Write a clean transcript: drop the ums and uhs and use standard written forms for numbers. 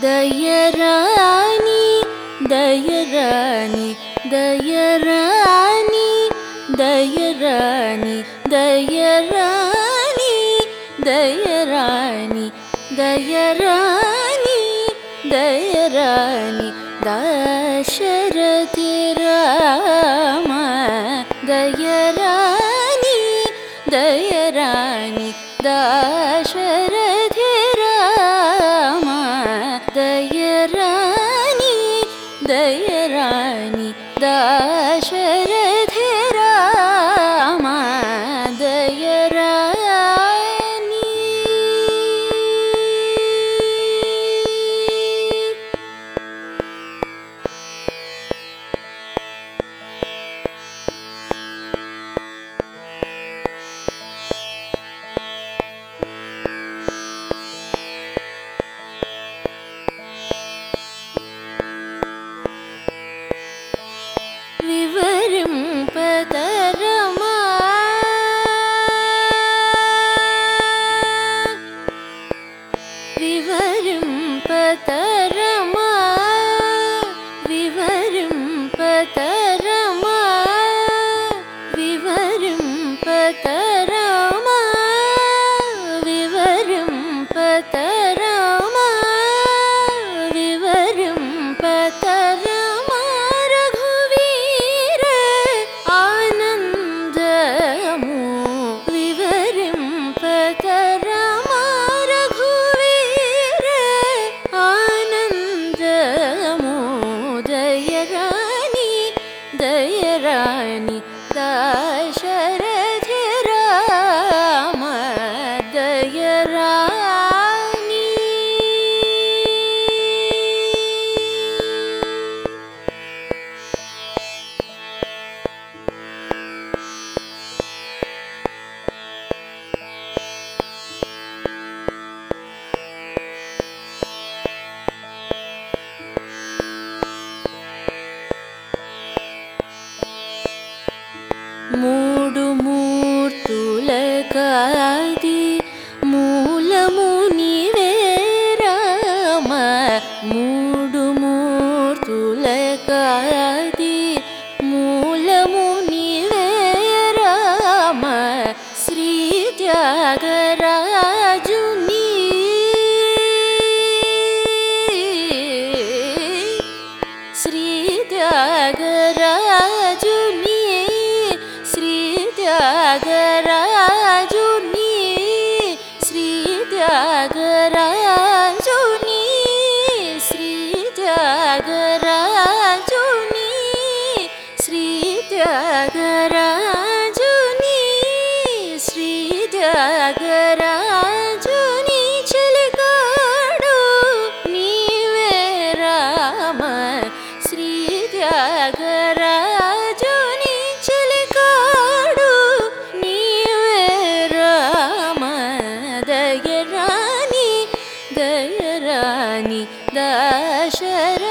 దయరాని దయరాని దయరాని దయరాని దయరాని దయరాని దయరాని దయరాని దశరథి రామ దయరాని దయరాని దశరథి రామ దయరాని దయరాని దశరథి రామ దయరాని వివరింపతరమా వివరింపతరమా వివరింపతరమా వివరింపతరమా వివరింపతరమా వివరింపతరమా రఘువీర ఆనందము వివరింపతరమా రఘువీర ఆనందము దయరాని దయరాని దశరథి రామ దయరాని మూడు మూర్తులకాది మూలము నీవే రామ మూడు మూర్తులకాది మూలము నీవే రామ శ్రీ త్యాగరాజుని శ్రీ త్యాగరాజుని శ్రీ త్యాగరాజుని శ్రీ త్యాగరాజుని శ్రీ త్యాగరాజుని శ్రీ త్యాగరాజుని శ్రీ త్యాగరాజుని చెలికాడు నీవే రామ శ్రీ త్యాగరాజుని చెలికాడు నీవే రామ దయరాని దయరాని దశరథి